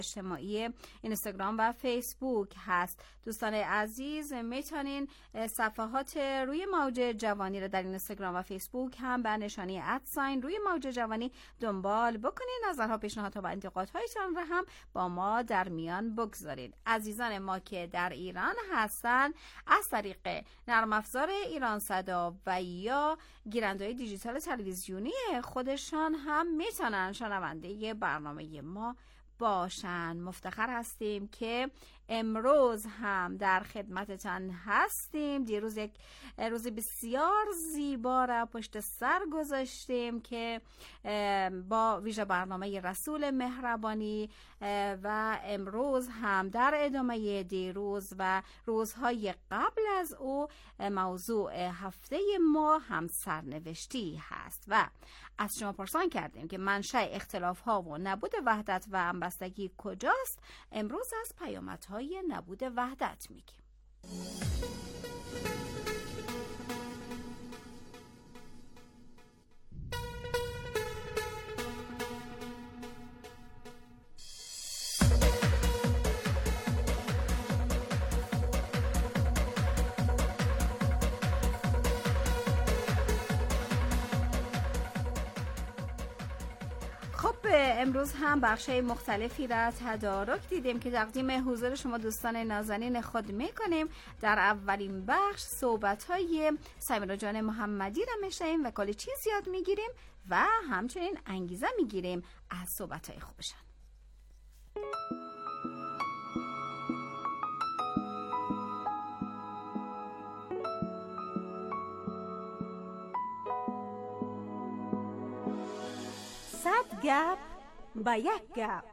اجتماعی اینستاگرام و فیسبوک هست. دوستان عزیز میتونین صفحات روی موج جوانی رو در اینستاگرام و فیسبوک هم به نشانی @ روی موج جوانی دنبال بکنین. نظرها، پیشنهادها و انتقادهایتان رو هم با ما در میان بگذارید. عزیزان ما که در ایران هستن از طریق نرم افزار ایران صدا و یا گیرنده‌های دیجیتال تلویزیونی خودشان هم میتونن شنونده برنامه ما باشن. مفتخر هستیم که امروز هم در خدمتتان هستیم. دیروز یک روز بسیار زیبا را پشت سر گذاشتیم که با ویژه برنامه رسول مهربانی و امروز هم در ادامه دیروز و روزهای قبل از او موضوع هفته ما هم سرنوشتی هست و از شما پرسان کردیم که منشأ اختلاف‌ها و نبود وحدت و همبستگی کجاست. امروز از پیامدهای نبود وحدت میگیم. امروز هم بخشای مختلفی را تدارک دیدیم که تقدیم حضور شما دوستان نازنین خود میکنیم. در اولین بخش صحبت‌های سمیرا جان محمدی را میشنویم و کلی چیز یاد میگیریم و همچنین انگیزه میگیریم از صحبت‌های خوبشان. صد گپ با یک گپ.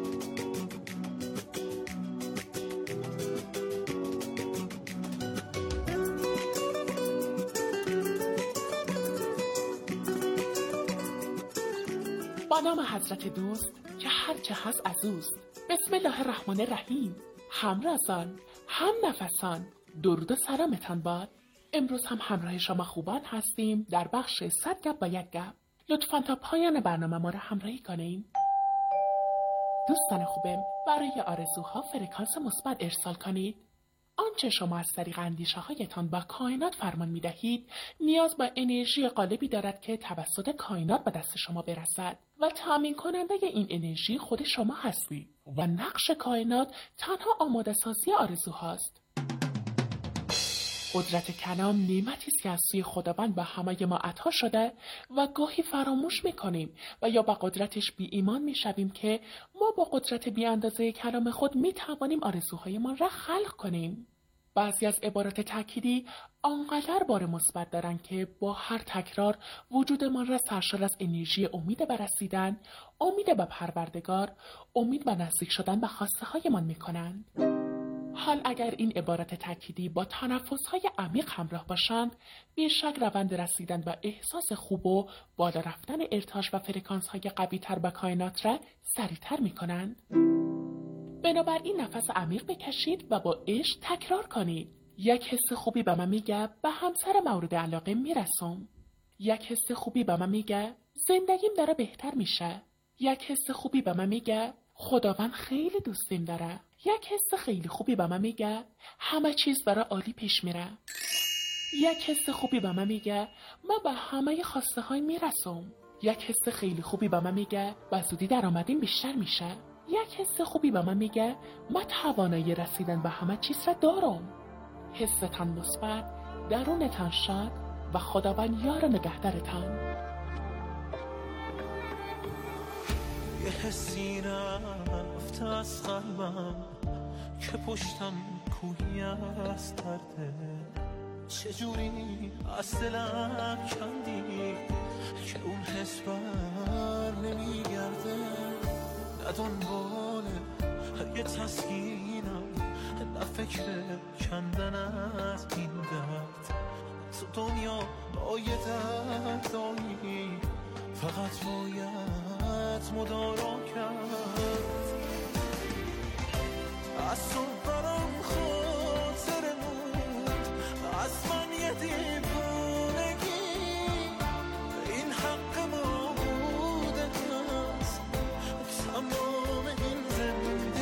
با نام حضرت دوست که هرچه هست از اوست. بسم الله الرحمن الرحیم. هم رازان هم نفسان درود و سلامتان باد. امروز هم همراه شما خوبان هستیم در بخش 100 گپ با یک گپ. لطفاً تا پایان برنامه ما را همراهی کنین. دوستان خوبم، برای آرزوها فرکانس مثبت ارسال کنید. آنچه شما از طریق اندیشه هایتان با کائنات فرمان می دهید نیاز به انرژی غالبی دارد که توسط کائنات به دست شما برسد و تامین کننده این انرژی خود شما هستید و نقش کائنات تنها آماده سازی آرزوهاست. قدرت کلام نعمتی است که از سوی خداوند به همه ما عطا شده و گاهی فراموش میکنیم و یا به قدرتش بی ایمان میشویم که ما با قدرت بی اندازه کلام خود میتوانیم آرزوهایمان را خلق کنیم. بعضی از عبارات تأکیدی آنقدر بار مثبت دارند که با هر تکرار وجودمان را سرشار از انرژی امید به رسیدن، امید به پروردگار، امید به نزدیک شدن به خواسته هایمان میکنند. حال اگر این عبارات تأکیدی با تنفس‌های عمیق همراه باشند، بیشک روند رسیدن به احساس خوب و بالا رفتن ارتعاش و فرکانس‌های قوی‌تر به کائنات را سریع‌تر می‌کنند. بنابراین نفس عمیق بکشید و با عشق تکرار کنید. یک حس خوبی به من میگه به همسر مورد علاقه میرسم. یک حس خوبی به من میگه زندگیم داره بهتر میشه. یک حس خوبی به من میگه خداوند خیلی دوستیم داره. یک حس خیلی خوبی به من میگه همه چیز داره عالی پیش میره. یک حس خوبی به من میگه من به همه خواسته های میرسم. یک حس خیلی خوبی به من میگه به زودی درآمدیم بیشتر میشه. یک حس خوبی به من میگه من توانایی رسیدن به همه چیز را دارم. حستان مثبت، درونتان شاد و خداوند یار نگهدارتان. یه حسی رفت از قلبم که پشتم کوهی از درده، چجوری از دلم کندی که اون حس بر نمیگرده. نه دنبال یه تسکینم، نه فکر کندن از این درد. تو دنیا با یه درد داری، فقط باید مدارا کرد. از تو برام خاطر بود، از من یه دیوونگی، این حق ما بوده است تمام این زندگی.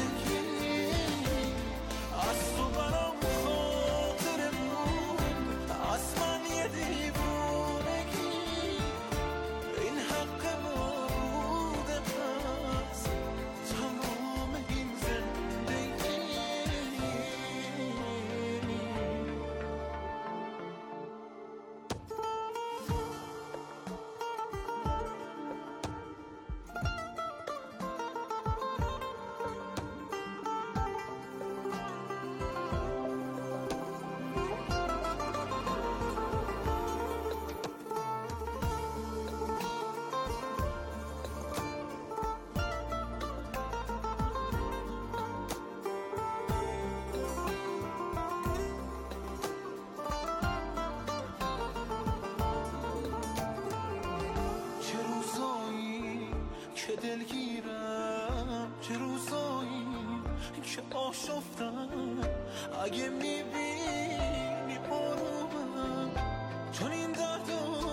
آشفتم اگه میبینی برومم چون این دردو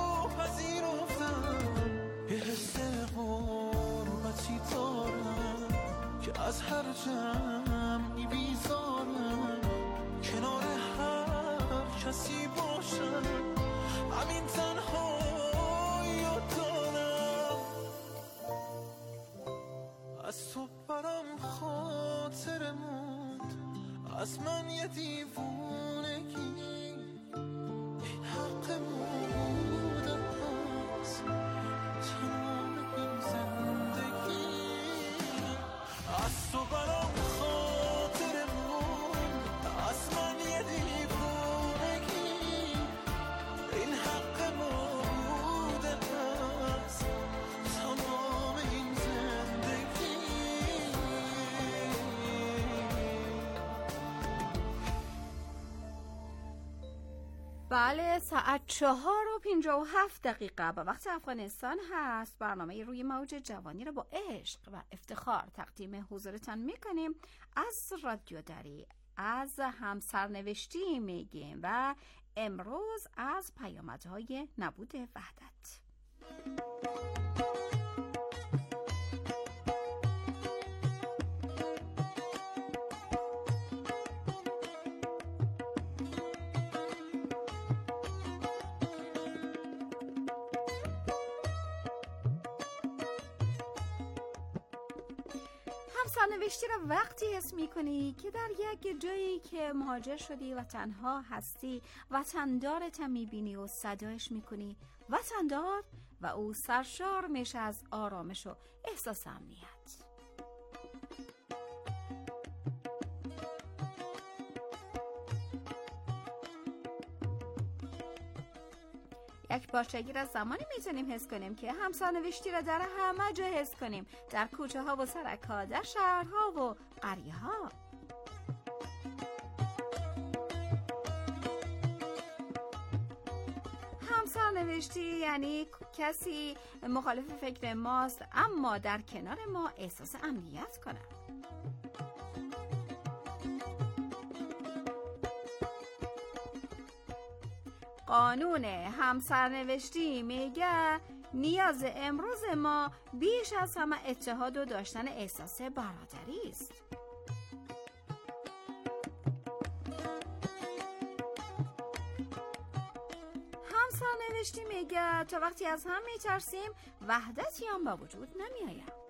پذیرفتم یه حس غربتی دارم که از هر جمعی بیزارم کنار هر کسی باشم همین تنهایی دارم از تو برام خاطر موند از من یه دیوونگی این حق بودم هست تمام این زندگی از تو برام خاطر موند از من یه دیوونگی این حق بودم هست تمام این زندگی بله، ساعت 4:57 به وقت افغانستان هست. برنامه روی موج جوانی رو با عشق و افتخار تقدیم حضورتان میکنیم. از رادیو دری از همسرنوشتی میگیم و امروز از پیامدهای نبود وحدت. همسرنوشتی را وقتی حس میکنی که در یک جایی که مهاجر شدی و تنها هستی وطندارت هم میبینی و صدایش میکنی وطندار و او سرشار میشه از آرامش و احساس امنیت. یک باشگیر از زمانی میتونیم حس کنیم که همسرنوشتی را در همه جا حس کنیم، در کوچه ها و سرک ها، در شهرها و قریه ها. همسرنوشتی یعنی کسی مخالف فکر ماست اما در کنار ما احساس امنیت کنه. قانون همسرنوشتی میگه نیاز امروز ما بیش از همه اتحاد و داشتن احساس برادری است. همسرنوشتی میگه تا وقتی از هم میترسیم وحدتی هم با وجود نمیآید.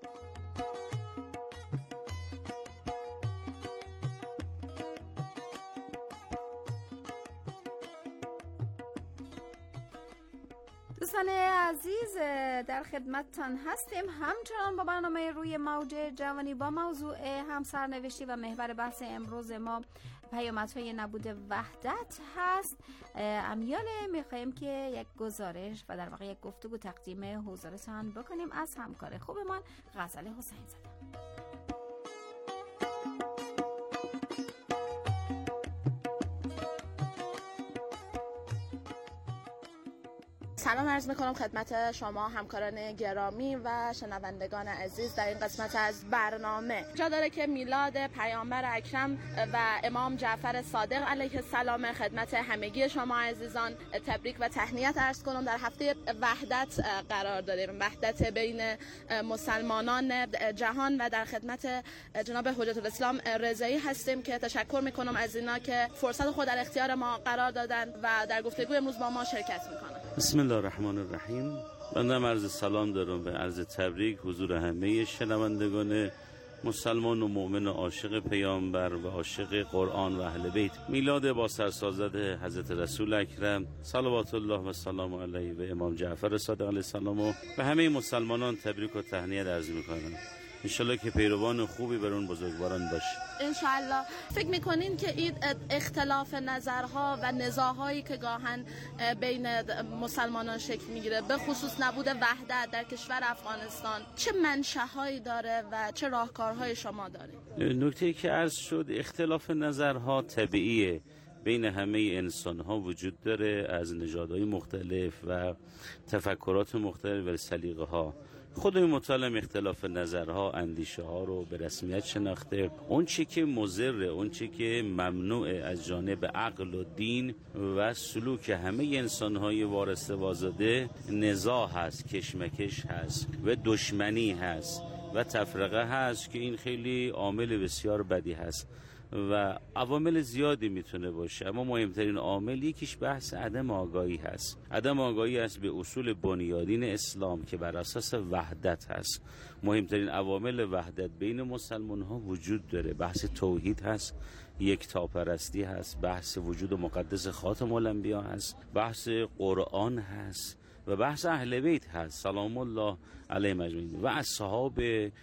دوستان عزیز، در خدمتتان هستیم همچنان با برنامه روی موج جوانی با موضوع همسرنوشتی و محور بحث امروز ما پیامدهای نبود وحدت هست. امیاله میخوایم که یک گزارش و در واقع یک گفتگو تقدیم حضورتان بکنیم از همکار خوبمان غزل حسین زاده. سلام عرض میکنم خدمت شما همکاران گرامی و شنوندگان عزیز در این قسمت از برنامه. جا داره که میلاد پیامبر اکرم و امام جعفر صادق علیه السلام خدمت همگی شما عزیزان تبریک و تهنیت عرض کنم. در هفته وحدت قرار داریم، وحدت بین مسلمانان جهان و در خدمت جناب حجت الاسلام رضایی هستیم که تشکر میکنم از اینا که فرصت خود در اختیار ما قرار دادن و در گفتگو امروز با ما شرکت میکنن. بسم الله الرحمن الرحیم. بنده عرض سلام دارم و عرض تبریک حضور همه شنوندگان مسلمان و مؤمن و عاشق پیامبر و عاشق قرآن و اهل بیت. میلاد با سرسازد حضرت رسول اکرم صلوات الله و سلام علیه و امام جعفر صادق علیه السلام و همه مسلمانان تبریک و تهنیت عرض می‌کنم. انشالله که پیروان خوبی بر اون بزرگواران باشه. انشالله. فکر میکنین که این اختلاف نظرها و نزاعهایی که گاهن بین مسلمانان شکل میگیره به خصوص نبود وحدت در کشور افغانستان چه منشأهایی داره و چه راهکارهای شما داره؟ نکته‌ای که عرض شد اختلاف نظرها طبیعیه، بین همه انسان ها وجود داره، از نژادهای مختلف و تفکرات مختلف و سلیقه ها. خدای متعال اختلاف نظرها، اندیشه ها رو به رسمیت شناخته. اون چی که مضر، اون چی که ممنوع از جانب عقل و دین و سلوک همه انسان‌های وارسته و آزاده، نزاع هست، کشمکش هست و دشمنی هست و تفرقه هست که این خیلی عامل بسیار بدی هست و عوامل زیادی میتونه باشه، اما مهمترین عامل یکیش بحث عدم آگاهی هست. عدم آگاهی هست به اصول بنیادین اسلام که بر اساس وحدت هست. مهمترین عوامل وحدت بین مسلمان ها وجود داره. بحث توحید هست، یکتاپرستی هست، بحث وجود مقدس خاتم الانبیا هست، بحث قرآن هست و بحث اهل بیت هست سلام الله علیهم اجمعین و اصحاب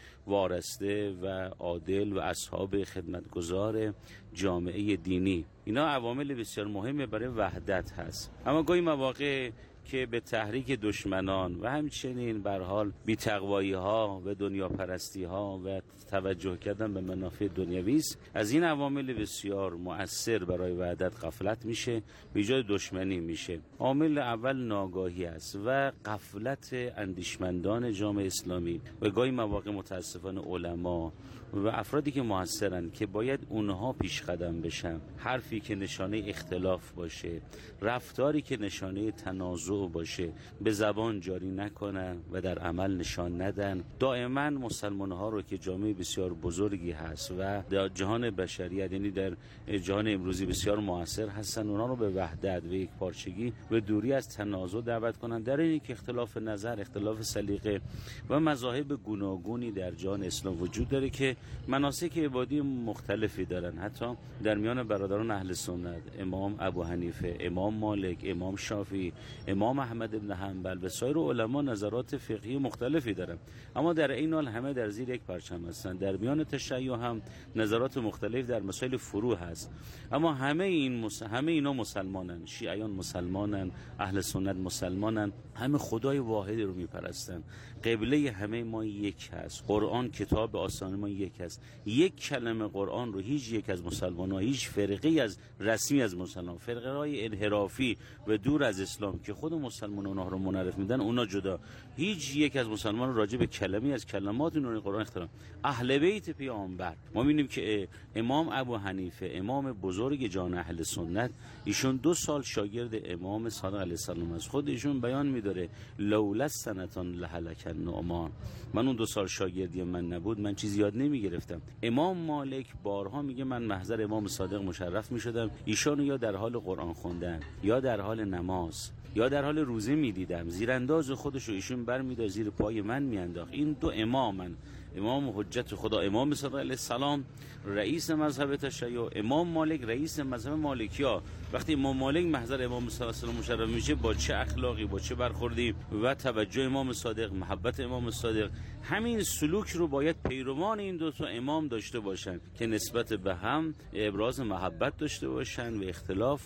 وارسته و عادل و اصحاب خدمتگزار جامعه دینی. اینا عوامل بسیار مهمه برای وحدت هست. اما گاهی مواقع که به تحریک دشمنان و همچنین به هر حال بی‌تقوایی ها و دنیا پرستی ها و توجه کردن به منافع دنیوی است، از این عوامل بسیار مؤثر برای وحدت غفلت میشه، به ایجاد دشمنی میشه. عامل اول ناآگاهی است و غفلت اندیشمندان جامعه اسلامی و گاهی مواقع متاسفانه علما و افرادی که موثرن که باید اونها پیش قدم بشن. حرفی که نشانه اختلاف باشه، رفتاری که نشانه تنازع باشه، به زبان جاری نکنن و در عمل نشان ندن. دائما مسلمان ها رو که جامعه بسیار بزرگی هست و در جهان بشریت، یعنی در جهان امروزی بسیار موثر هستن، اونها رو به وحدت و یکپارچگی و دوری از تنازع دعوت کنن، در اینی که اختلاف نظر، اختلاف سلیقه و مذاهب گوناگونی در جهان اسلام وجود داره که مناسک عبادی مختلفی دارن. حتی در میان برادران اهل سنت امام ابو حنیفه، امام مالک، امام شافعی، امام احمد بن حنبل و سایر علما نظرات فقهی مختلفی دارن، اما در این حال همه در زیر یک پرچم هستند. در میان تشیع هم نظرات مختلف در مسائل فروع هست، اما همه اینا مسلمانن. شیعیان مسلمانن، اهل سنت مسلمانن، همه خدای واحدی رو میپرستن. قبله همه ما یک هست. قرآن کتاب آسمان ما یک هست. یک کلمه قرآن رو هیچ یک از مسلمان‌ها، هیچ فرقه‌ای از رسمی از مسلمان، فرقه‌های انحرافی و دور از اسلام که خود مسلمان‌ها اونها رو منحرف میدن، اونا جدا، هیچ یک از مسلمانان راجع به کلمه‌ای از کلمات نور قرآن اختلاف. اهل بیت پیامبر، ما می‌بینیم که امام ابو حنیفه، امام بزرگ جان اهل سنت، ایشون 2 سال شاگرد امام صادق علیه السلام است. خود ایشون بیان می‌داره لولا سنتان لهلک النعمان، من اون 2 سال شاگردی من نبود من چیزی یاد نمی‌گرفتم. امام مالک بارها میگه من محضر امام صادق مشرف می‌شدم، ایشونو یا در حال قرآن خوندن یا در حال نماز یا در حال روزه می‌دیدم، زیرانداز خودش رو ایشون برمی‌داشت زیر پای من می‌انداخت. این 2 امامن، امام حجت خدا امام صادق علیه السلام رئیس مذهب تشیع، امام مالک رئیس مذهب مالکی‌ها. وقتی امام مالک محضر امام صادق علیه السلام مشرف میشه، با چه اخلاقی، با چه برخوردی و توجه امام صادق، محبت امام صادق، همین سلوک رو باید پیروان این 2 تا امام داشته باشن که نسبت به هم ابراز محبت داشته باشن و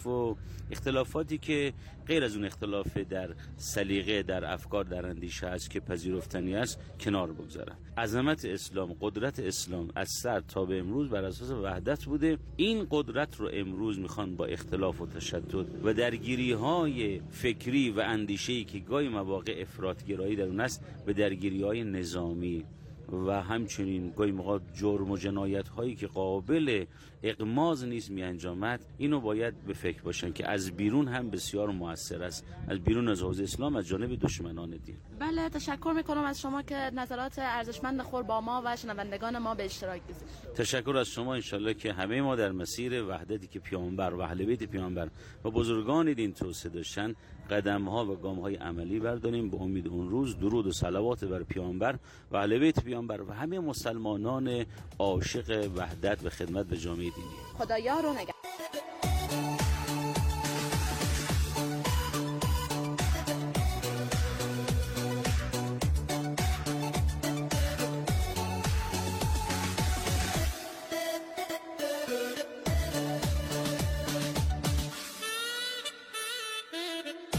اختلافاتی که غیر از اون اختلاف در سلیقه، در افکار، در اندیشه است که پذیرفتنی است، کنار بگذارن. عظمت اسلام، قدرت اسلام از سر تا به امروز بر اساس وحدت بوده. این قدرت رو امروز میخوان با اختلاف و تشدد و درگیری‌های فکری و اندیشه‌ای که گاهی مواقع افراط‌گرایی در اون است، به درگیری‌های نظامی و همچنین گاهی موقع جرم و جنایت هایی که قابل اغماض نیست می انجامد، اینو باید به فکر باشن که از بیرون هم بسیار موثر است، از بیرون از حوزه اسلام، از جانب دشمنان دین. بله، تشکر میکنم از شما که نظرات ارزشمند خود با ما و شنوندگان ما به اشتراک گذاشتید. تشکر از شما. انشالله که همه ما در مسیر وحدتی که پیامبر و اهل بیت پیامبر و بزرگان دین توصیه داشتن قدم‌ها و گام‌های عملی برداریم، به امید اون روز درود و صلوات بر پیامبر و اهل بیت پیامبر و همه مسلمانان عاشق وحدت و خدمت به جامعه دینی. خدایا رو نگهدار.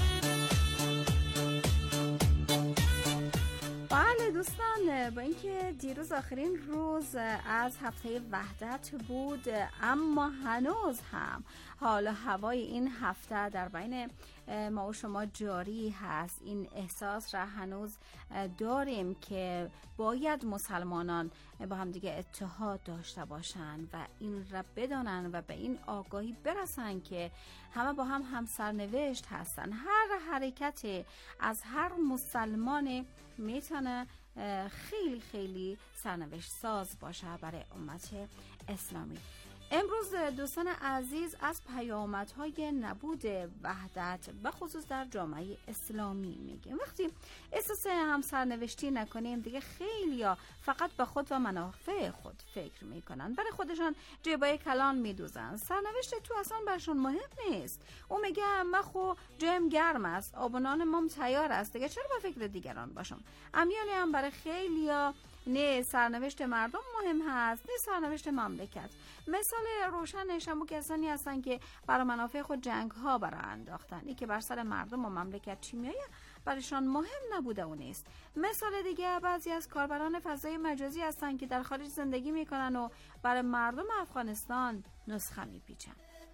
با اینکه دیروز آخرین روز از هفته وحدت بود، اما هنوز هم حال و هوای این هفته در بین ما و شما جاری هست. این احساس را هنوز داریم که باید مسلمانان با هم دیگه اتحاد داشته باشن و این را بدانن و به این آگاهی برسن که همه با هم سرنوشت هستن. هر حرکتی از هر مسلمان میتونه خیلی خیلی سرنوشت ساز باشه برای امت اسلامی. امروز دوستان عزیز از پیامدهای نبود وحدت و خصوص در جامعه اسلامی میگیم. وقتی احساس همسرنوشتی نکنیم دیگه خیلیا فقط به خود و منافع خود فکر میکنن، برای خودشان جیبای کلان میدوزن. سرنوشت تو اصلا برشون مهم نیست. او میگه من خو جیم گرم است، آب و نان مام تیار است، دیگه چرا به فکر دیگران باشم؟ امیالی هم برای خیلیا نه سرنوشت مردم مهم هست نه سرنوشت مملکت. مثال روشنش هم کسانی هستن که برای منافع خود جنگ ها برای انداختن، ای که بر سر مردم و مملکت چی میایه برایشان مهم نبوده و نیست. مثال دیگه بعضی از کاربران فضای مجازی هستن که در خارج زندگی میکنن و برای مردم افغانستان نسخه میپیچن.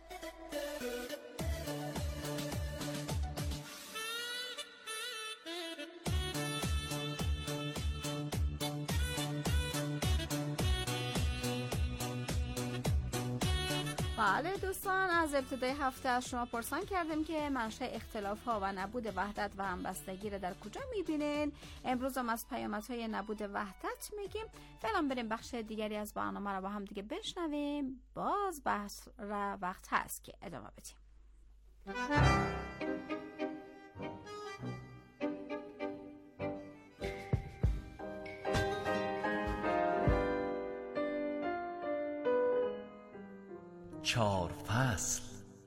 بله دوستان، از ابتدای هفته از شما پرسان کردیم که منشأ اختلاف ها و نبود وحدت و همبستگی را در کجا میبینین. امروز هم از پیامدهای نبود وحدت میگیم. فعلا بریم بخش دیگری از برنامه را با هم دیگه بشنویم. باز بحث را وقت هست که ادامه بدیم. چهار فصل.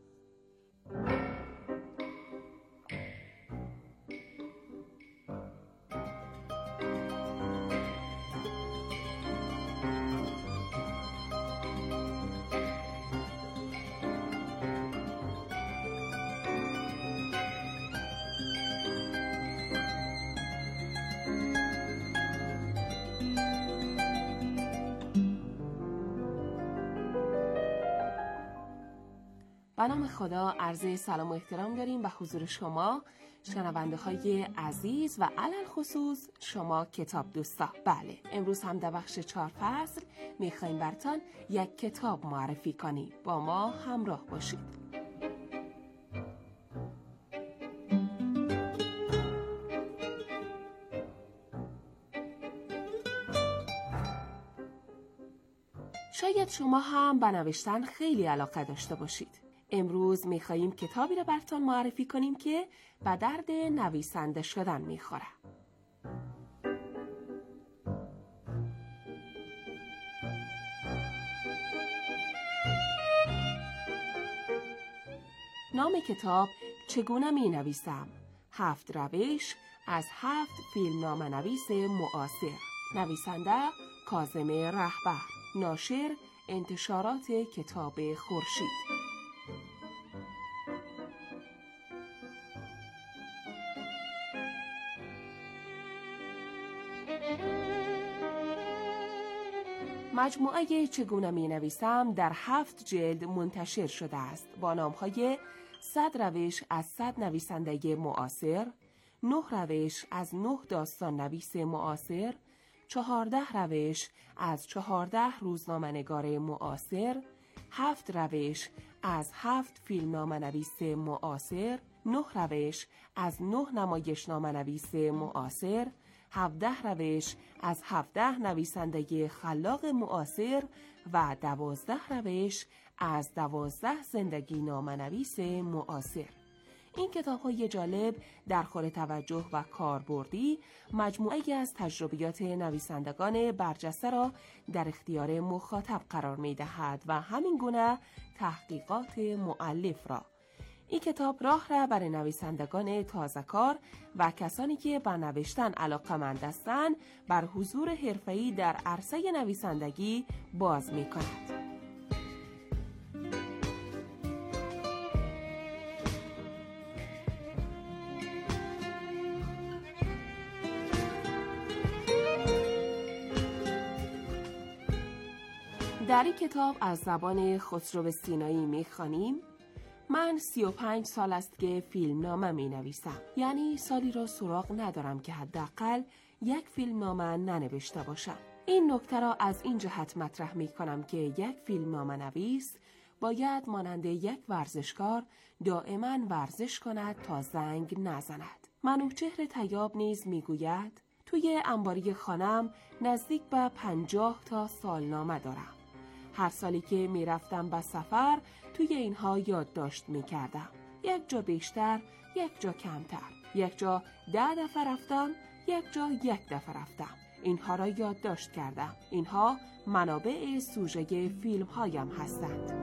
به نام خدا عرض سلام و احترام داریم به حضور شما شنونده های عزیز و علل خصوص شما کتاب دوستا. بله، امروز هم در بخش 4 فصل میخوایم براتون یک کتاب معرفی کنیم. با ما همراه باشید. شاید شما هم به نوشتن خیلی علاقه داشته باشید. امروز میخواییم کتابی را براتون معرفی کنیم که به درد نویسنده شدن میخوره. نام کتاب چگونه می نویسم؟ 7 روش از 7 فیلمنامه نویس معاصر. نویسنده کاظم رهبر. ناشر انتشارات کتاب خورشید. مجموعه چگونه می نویسم در 7 جلد منتشر شده است با نامهای 100 روش از 100 نویسنده معاصر، 9 روش از 9 داستان نویس معاصر، 14 روش از 14 روزنامه‌نگار معاصر، 7 روش از 7 فیلمنامه نویس معاصر، 9 روش از 9 نمایشنامه نویس معاصر، 17 روش از 17 نویسنده خلاق معاصر و 12 روش از 12 زندگی نامه نویس معاصر. این کتاب‌های جالب در خور توجه و کاربردی مجموعه‌ای از تجربیات نویسندگان برجسته را در اختیار مخاطب قرار می‌دهد و همین گونه تحقیقات مؤلف را. این کتاب راه را برای نویسندگان تازه‌کار و کسانی که به نوشتن علاقه‌مند هستند بر حضور حرفه‌ای در عرصه نویسندگی باز می‌کند. در این کتاب از زبان خسرو سینایی می‌خوانیم: من 35 سال است که فیلمنامه می‌نویسم. یعنی سالی را سراغ ندارم که حداقل یک فیلمنامه ننوشته باشم. این نکته را از این جهت مطرح می‌کنم که یک فیلمنامه نویس باید مانند یک ورزشکار دائما ورزش کند تا زنگ نزند. منوچهر طیاب نیز میگوید: توی انباری خانم نزدیک به 50 تا سالنامه دارم. هر سالی که میرفتم به سفر توی اینها یادداشت میکردم. یک جا بیشتر، یک جا کمتر. یک جا 10 دفعه رفتم، یک جا 1 دفعه رفتم. اینها را یادداشت کردم. اینها منابع سوژه فیلم هایم هستند.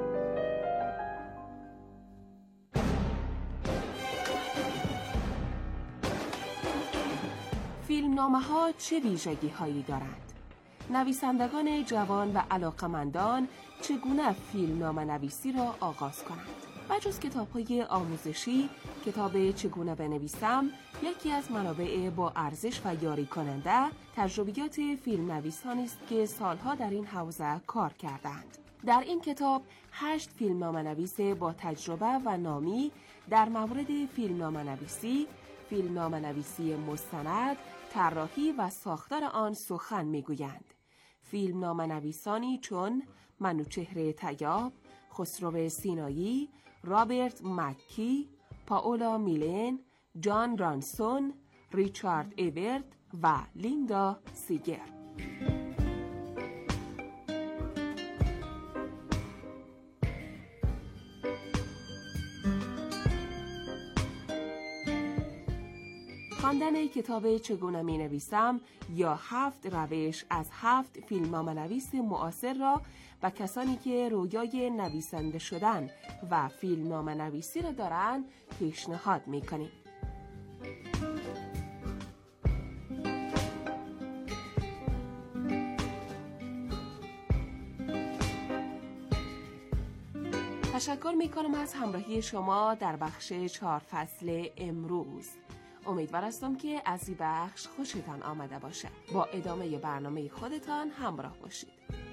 فیلمنامه ها چه ویژگی هایی دارند؟ نویسندگان جوان و علاقمندان چگونه فیلمنامه نویسی را آغاز کنند؟ بجز کتاب های آموزشی، کتاب چگونه بنویسم یکی از منابع با ارزش و یاری کننده تجربیات فیلم نویسانی است که سالها در این حوزه کار کردند. در این کتاب 8 فیلمنامه نویس با تجربه و نامی در مورد فیلمنامه نویسی، فیلمنامه نویسی مستند، طراحی و ساختار آن سخن میگویند. فیلمنامه نویسانی چون منوچهر طیاب، خسرو سینایی، رابرت مکی، پاولا میلن، جان رانسون، ریچارد ایورد و لیندا سیگر. خواندن کتاب چگونه می نویسم یا 7 روش از 7 فیلمنامه نویس معاصر را و کسانی که رویای نویسنده شدن و فیلمنامه نویسی را دارند پیشنهاد می کنیم. تشکر می کنم از همراهی شما در بخش 4 فصل امروز. امیدوار هستم که از این بخش خوشتان آمده باشه. با ادامه برنامه خودتان همراه باشید.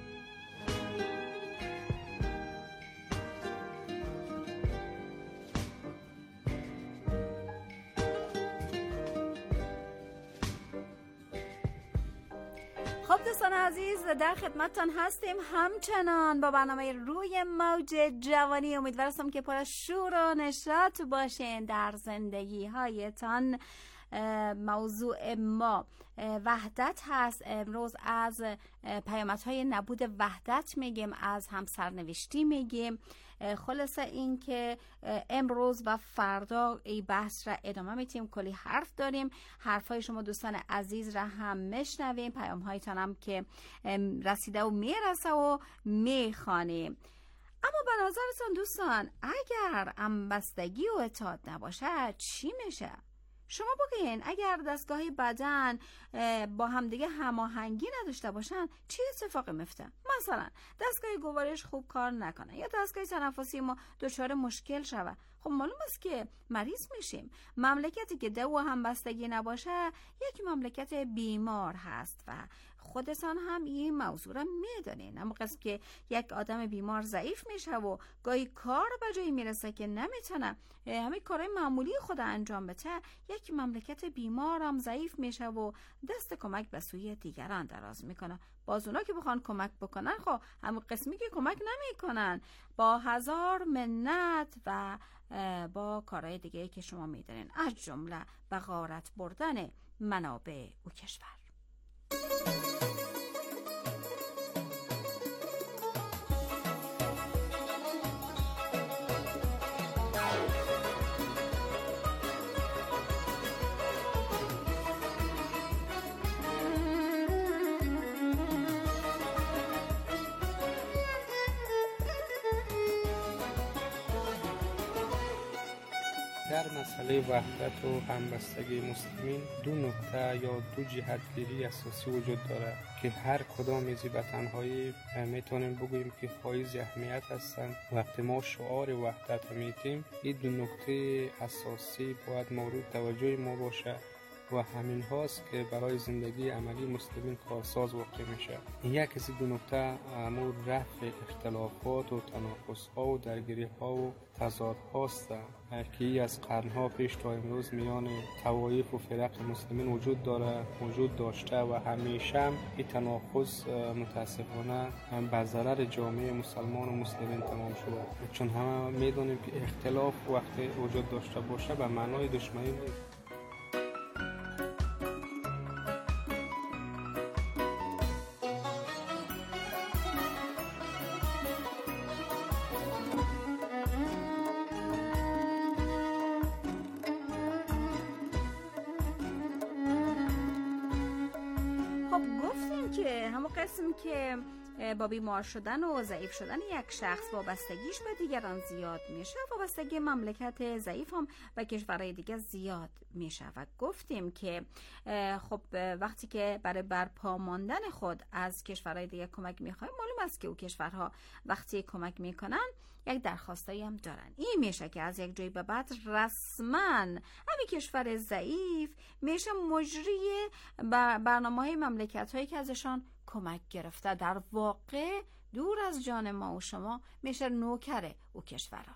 خب دوستان عزیز، در خدمتتان هستیم همچنان با برنامه روی موج جوانی. امیدوارم که پر از شور و نشاط باشین در زندگی هایتان. موضوع ما وحدت هست. امروز از پیامدهای نبود وحدت میگیم، از همسرنوشتی میگیم. خلاصه این که امروز و فردا این بحث را ادامه میتیم. کلی حرف داریم. حرفای شما دوستان عزیز را هم میشنویم، پیام هایتان هم که رسیده و میرسه و میخوانیم. اما به نظرتان دوستان، اگر همبستگی و اتحاد نباشه چی میشه؟ شما بگین اگر دستگاه بدن با همدیگه هماهنگی نداشته باشن چی اتفاقی میفته؟ مثلا دستگاه گوارش خوب کار نکنه یا دستگاه تنفسی ما دچار مشکل شوه، خب معلوم است که مریض میشیم. مملکتی که دو همبستگی نباشه یک مملکت بیمار هست و خودتان هم این موضوع را میدونین. اما قصد که یک آدم بیمار ضعیف میشه و گاهی کار به جایی میرسه که نمیتونه همه کارهای معمولی خود انجام بده، یک مملکت بیمار هم ضعیف میشه و دست کمک به سوی دیگران دراز میکنه. باز اونا که بخوان کمک بکنن خب همون قسمی که کمک نمیکنن با هزار منت و با کارهای دیگه که شما میدونین، از جمله به غارت بردن منابع و کشور. در مسئله وحدت و همبستگی مسلمین دو نکته یا دو جهتگیری اساسی وجود داره که هر کدام از به تنهایی میتونیم بگوییم که حائز اهمیت هستند. وقتی ما شعار وحدت میگیم این دو نکته اساسی باید مورد توجه ما باشه و همین هاست که برای زندگی عملی مسلمین کارساز واقع میشه. یک از دو نکته امور رفع اختلافات و تناقض‌ها و درگیری‌ها و تضاد هاست که از قرنها پیش تا امروز میان طوایف و فرق مسلمین وجود داشته و همیشه این تناقض متاسفانه به ضرر جامعه مسلمان و مسلمین تمام شده، چون همه میدونیم که اختلاف وقتی وجود داشته باشه به معنای دشمنی نیست. که با بیمار شدن و ضعیف شدن یک شخص وابستگیش به دیگران زیاد میشه، وابستگی مملکت ضعیف هم به کشورهای دیگه زیاد میشه و گفتیم که خب وقتی که برای برپا ماندن خود از کشورهای دیگه کمک میخوایم، معلوم است که او کشورها وقتی کمک میکنن یک درخواستایی هم دارن. این میشه که از یک جایی به بعد رسما همین کشور ضعیف میشه مجری برنامه‌های مملکت‌هایی که ازشان کمک گرفته. در واقع دور از جان ما و شما میشه نوکر او کشورها.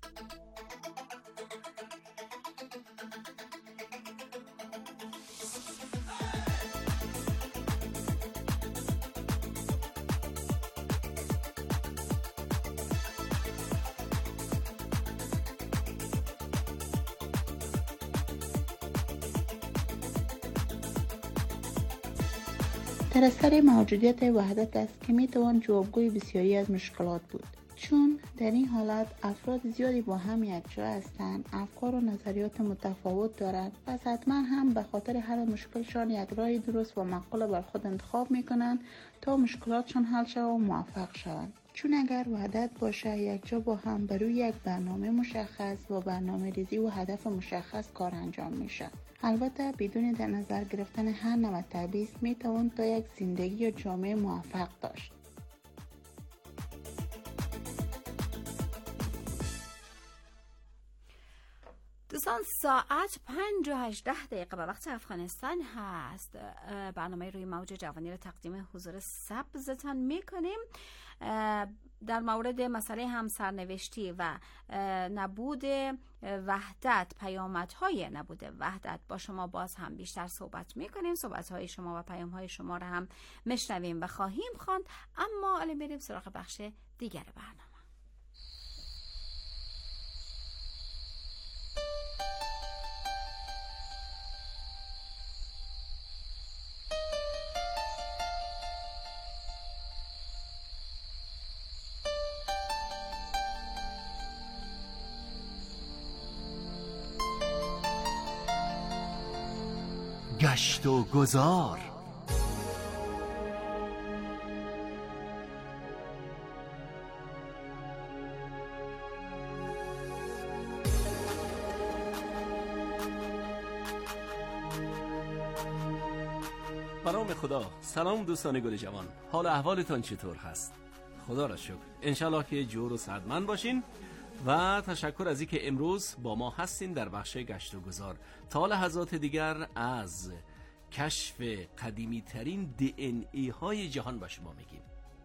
در اثر موجودیت وحدت است که میتوان جوابگوی بسیاری از مشکلات بود، چون در این حالت افراد زیادی با هم یک جا هستند، افکار و نظریات متفاوت دارند، پس حتما هم به خاطر حل مشکلشان یک راه درست و معقول بر خود انتخاب میکنند تا مشکلاتشان حل شود و موفق شوند. چون اگر وحدت باشه، یک جا با هم بر روی یک برنامه مشخص و برنامه ریزی و هدف مشخص کار انجام میشه. البته بدون در نظر گرفتن هر نوع تبعیض میتوان تا یک زندگی یا جامعه موفق داشت. دوستان، ساعت 5:18 به وقت افغانستان هست. برنامه روی موج جوانی رو تقدیم حضور سبزتان میکنیم. در مورد مسئله همسرنوشتی و نبود وحدت، پیامدهای نبود وحدت با شما باز هم بیشتر صحبت میکنیم. صحبتهای شما و پیامهای شما رو هم میشنویم و خواهیم خواند. اما الان بریم سراغ بخش دیگر برنامه. گشت و گذار. برام خدا. سلام دوستان گل جوان، حال احوالتان چطور هست؟ خدا را شکر، انشالله که جور و سعادتمند باشین و تشکر از اینکه امروز با ما هستین در بخش گشت و گذار. تا لحظات دیگر از کشف قدیمی ترین DNA های جهان با شما میگیم.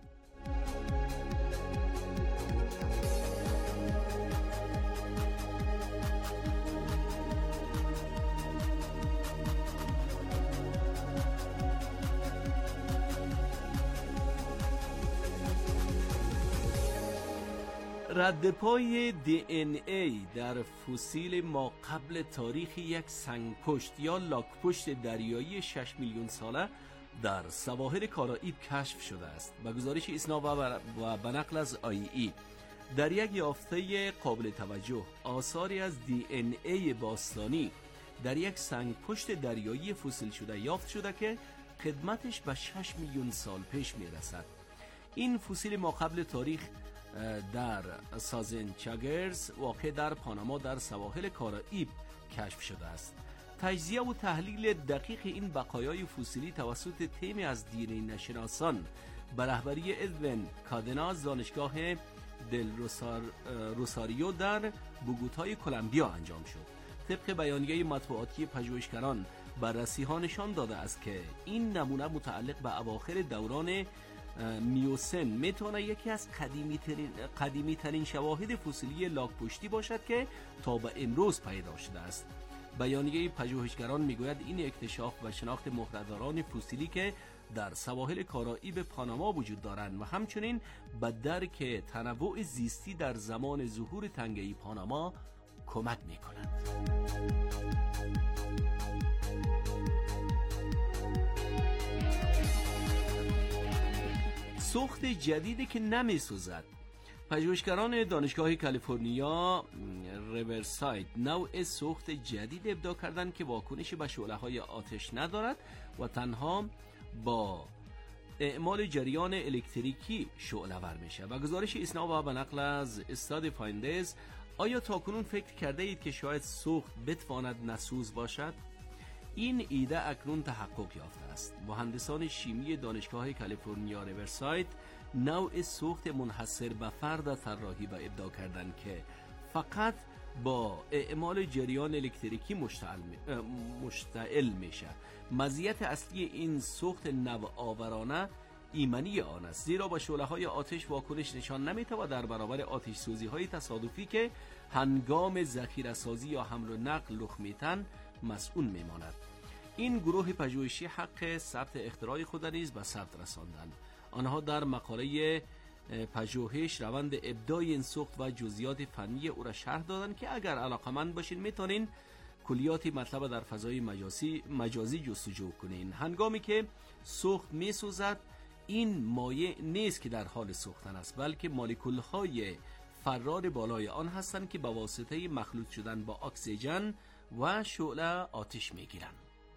ردپای DNA در فسیل ما قبل تاریخ یک سنگپشت یا لاکپشت دریایی 6 میلیون ساله در سواحل کارائیب کشف شده است. به گزارش ایسنا و به نقل از IAEA، در یک یافته قابل توجه آثاری از DNA باستانی در یک سنگپشت دریایی فسیل شده یافت شده که قدمتش به 6 میلیون سال پیش میرسد. این فسیل ما قبل تاریخ در سازن چاگرز واقع در پاناما در سواحل کارائیب کشف شده است. تجزیه و تحلیل دقیق این بقایای فسیلی توسط تیمی از دی نشناسان به رهبری ادوین کادناز دانشگاه دل روساریو در بوگوتای کلمبیا انجام شد. طبق بیانیه مطبوعاتی پژوهشگران بررسی ها نشان داده است که این نمونه متعلق به اواخر دوران میوسن میتونه یکی از قدیمی ترین شواهد فسیلی لاک‌پشتی باشد که تا به امروز پیدا شده است. بیانیه پژوهشگران میگوید این اکتشاف و شناخت مهره‌داران فسیلی که در سواحل کارائیب پاناما وجود دارند و همچنین به درک تنوع زیستی در زمان ظهور تنگه پاناما کمک میکنند. سوخت جدیدی که نمیسوزد. پژوهشگران دانشگاه کالیفرنیا ریورساید نوع سوخت جدید ابداع کردند که واکنشی به شعله‌های آتش ندارد و تنها با اعمال جریان الکتریکی شعله‌ور میشه. و گزارش ایسنا به نقل از استادی فایندز: آیا تاکنون فکر کرده اید که شاید سوخت بتواند نسوز باشد؟ این ایده اکنون تحقق یافته است. مهندسان شیمی دانشگاه کالیفرنیا ریورساید نوع سوخت منحصر به فرد طراحی و ابداع کردند که فقط با اعمال جریان الکتریکی مشتعل میشه. مزیت اصلی این سوخت نوآورانه ایمنی آن است، زیرا با شعله‌های آتش واکنش نشان نمیده و در برابر آتش سوزی‌های تصادفی که هنگام ذخیره‌سازی یا حمل و نقل رخ میدن مسئول میماند. این گروه پژوهشی حق ثبت اختراع خود نیز به ثبت رساندند. آنها در مقاله پژوهش روند ابداع این سوخت و جزئیات فنی او را شرح دادند که اگر علاقمند باشین میتونین کلیات مطلب در فضای مجازی جستجو کنین. هنگامی که سوخت میسوزد، این مایع نیست که در حال سوختن است، بلکه مولکول‌های فرار بالای آن هستند که به واسطه مخلوط شدن با اکسیژن و شعله آتش میگیرند.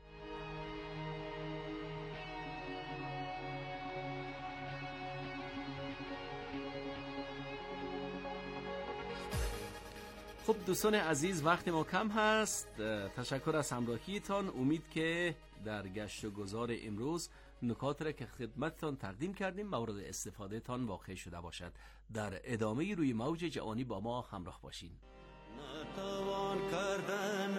خب دوستان عزیز، وقت ما کم هست. تشکر از همراهیتان. امید که در گشت و گذار امروز نکات را که خدمتتان تقدیم کردیم مورد استفاده تان واقع شده باشد. در ادامه روی موج جوانی با ما همراه باشین. نتوان کردن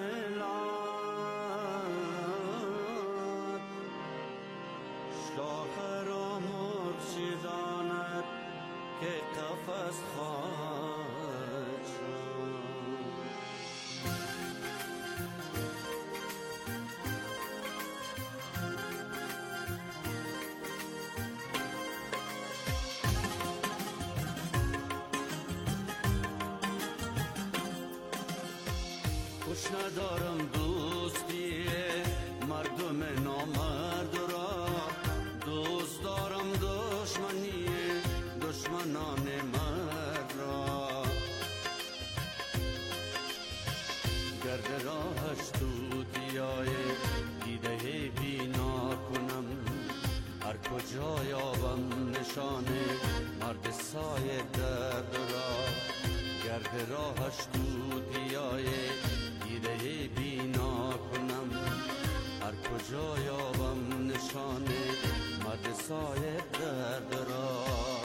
شاخ را مرچ داند که قفس خواهد شد. خوش ندارم دوستی مردم نامرد را، دوست دارم دشمنی دشمنان مرد را. گرد راهش توتیای دیده بینا کنم، هر کجا یابم نشانه مرد سایه درد را. گرد راهش توتیای دیده بینا کنم، هر کجا یابم نشانه مرد سایه درد را.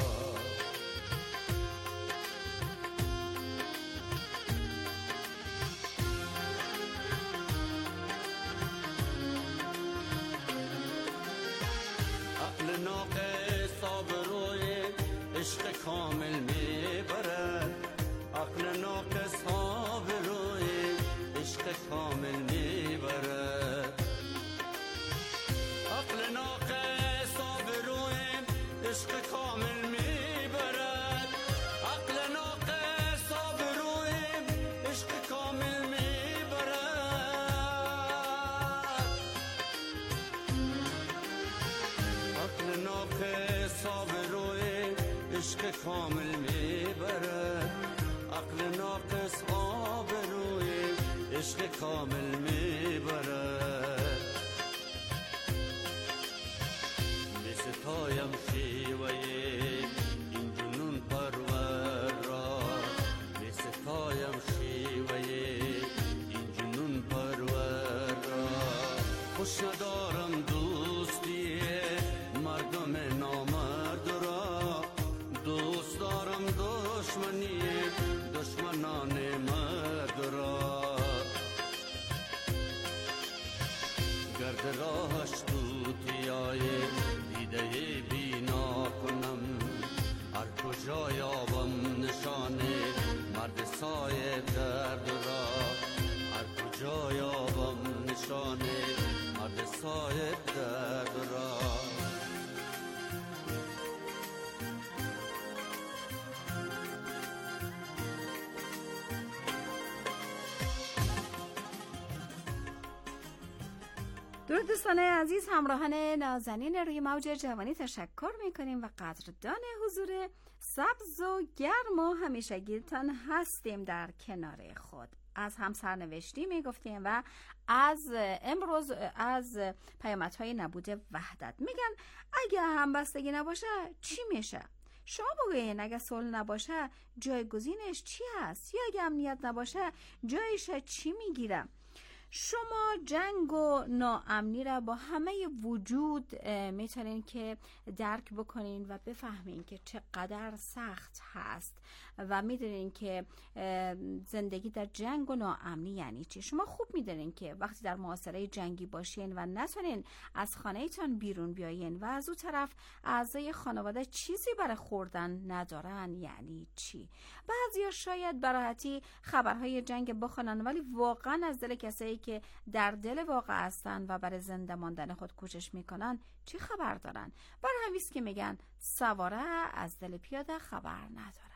عقل ناقص آبروی عشق کامل میبرد، عقل ناقص آبروی عشق کامل میبرد. عقل ناقص آبروی عشق کامل میبرد. عقل ناقص آبروی عشق کامل میبرد. عقل ناقص آبروی عشق کامل میبرد. عقل ناقص آبروی عشق کامل میبرد. میستایم شیوه این جنون پرور را، میستایم شیوه این جنون پرور را. خوش ندارم دوستی مردم نامرد را، دوست دارم دشمنی دشمنان مرد را. گرد راهش توتیای دیده بینا کنم، هر کجا یابم نشانه مرد صاحب درد را، هر کجا یابم نشانه مرد صاحب درد را. درود دوستان عزیز، همراهان نازنین روی موج جوانی تشکر میکنیم و قدردان حضور سبز و گرم و همیشگیتان هستیم در کنار خود. از هم سرنوشتی میگفتیم و از امروز از پیامدهای نبود وحدت. میگن اگه همبستگی نباشه چی میشه؟ شما بگوین اگه صلح نباشه جایگزینش چی هست؟ یا اگه امنیت نباشه جایش چی میگیره؟ شما جنگ و ناامنی را با همه وجود میتونین که درک بکنین و بفهمین که چقدر سخت هست و میدونین که زندگی در جنگ و ناامنی یعنی چی. شما خوب میدونین که وقتی در محاصره جنگی باشین و نتونین از خانه ایتان بیرون بیاین و از اون طرف اعضای خانواده چیزی برای خوردن ندارن یعنی چی. بعضیا شاید براحتی خبرهای جنگ بخونن ولی واقعا از دل کسایی که در دل واقع هستن و برای زنده ماندن خود کوشش میکنن چی خبر دارن؟ برای همیست که میگن سواره از دل پیاده خبر نداره.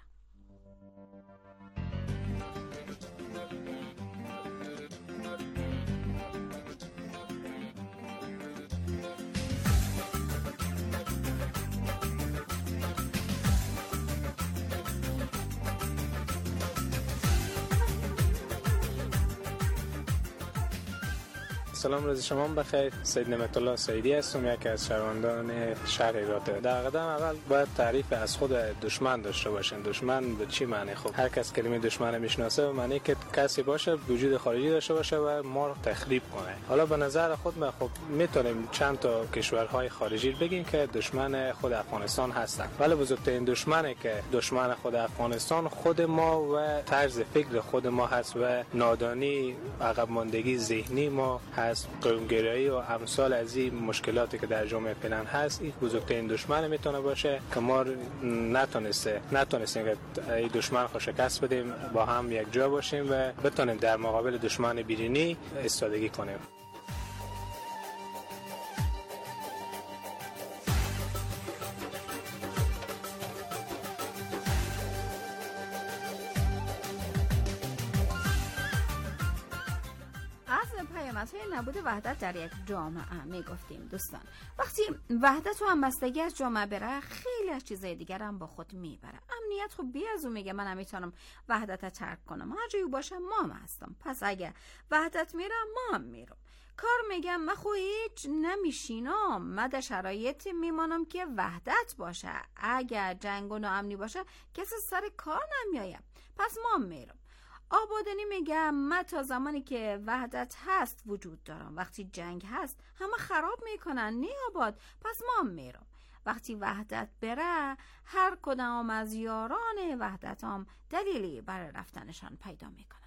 سلام، روز شما بخیر. سید نعمت الله سیدی هستم، یکی از شهروندان شهر ایراته. در قدم اول باید تعریف از خود دشمن داشته باشین. دشمن به چی معنی؟ خب هر کس کلمه دشمن میشناسه معنی که کسی باشه وجود خارجی داشته باشه و ما رو تخریب کنه. حالا به نظر خود ما خب میتونیم چند تا کشورهای خارجی بگیم که دشمن خود افغانستان هستن، ولی بزرگترین دشمنی که دشمن خود افغانستان خود ما و طرز فکر خود ما هست و نادانی، عقب ماندگی ذهنی ما هست، قومگرایی و امثال از این مشکلاتی که در جامعه فعلا هست. این بزرگترین دشمن میتونه باشه که ما نتونستیم که این دشمن رو شکست بدیم، با هم یک جا باشیم و بتونیم در مقابل دشمن بیرونی ایستادگی کنیم. نبود وحدت در یک جامعه میگفتیم دوستان. وقتی وحدت و همبستگی از جامعه بره خیلی از چیزای دیگر هم با خود میبره. امنیت خب بی از اون میگه من نمیتونم وحدت ترک کنم، هر جایی باشه ما هم هستم، پس اگه وحدت میره ما هم میرم. کار میگم من خو هیچ نمیشینم، من در شرایطی میمانم که وحدت باشه. اگه جنگ و ناامنی باشه کسی سر کار نمیایم، پس ما هم میرم. آبادانی میگم من تا زمانی که وحدت هست وجود دارم، وقتی جنگ هست همه خراب میکنن نی آباد، پس ما میرم. وقتی وحدت بره هر کدام از یاران وحدت هم دلیلی برای رفتنشان پیدا میکنن.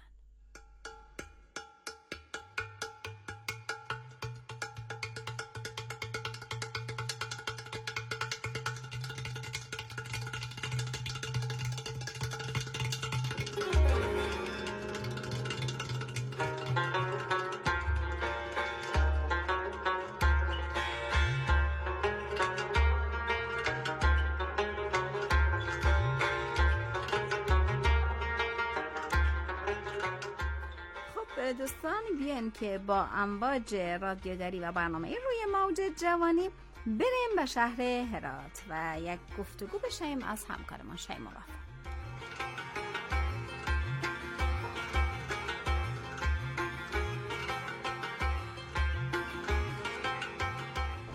دوستان بیان که با امواج رادیوداری و برنامه روی موج جوانی بریم به شهر هرات و یک گفتگو بشیم از همکارمان شیما وفا.